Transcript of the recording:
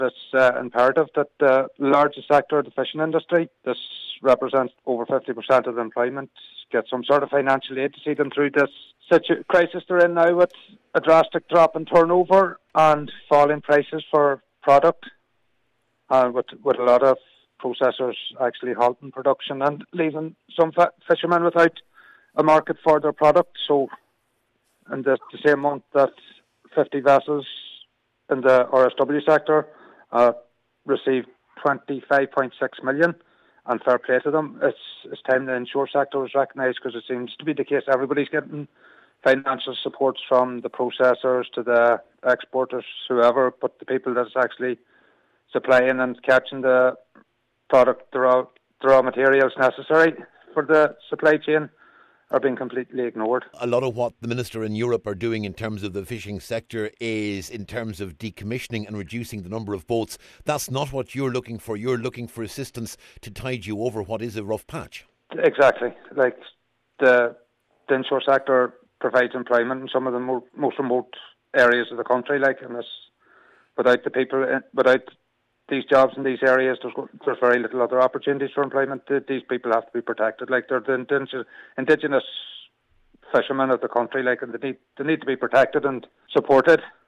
It's imperative that the largest sector of the fishing industry, this represents over 50% of the employment, get some sort of financial aid to see them through this crisis they're in now, with a drastic drop in turnover and falling prices for product, and with a lot of processors actually halting production and leaving some fishermen without a market for their product. So in the same month that 50 vessels in the RSW sector received 25.6 million, and fair play to them. It's time the inshore sector was recognised, because it seems to be the case everybody's getting financial supports, from the processors to the exporters, whoever, but the people that's actually supplying and catching the product, the raw materials necessary for the supply chain, are being completely ignored. A lot of what the Minister in Europe are doing in terms of the fishing sector is in terms of decommissioning and reducing the number of boats. That's not what you're looking for. You're looking for assistance to tide you over what is a rough patch. Exactly. Like the inshore sector provides employment in some of the most remote areas of the country. And without the people, without these jobs in these areas, there's very little other opportunities for employment. These people have to be protected. They're the indigenous fishermen of the country, and they need to be protected and supported.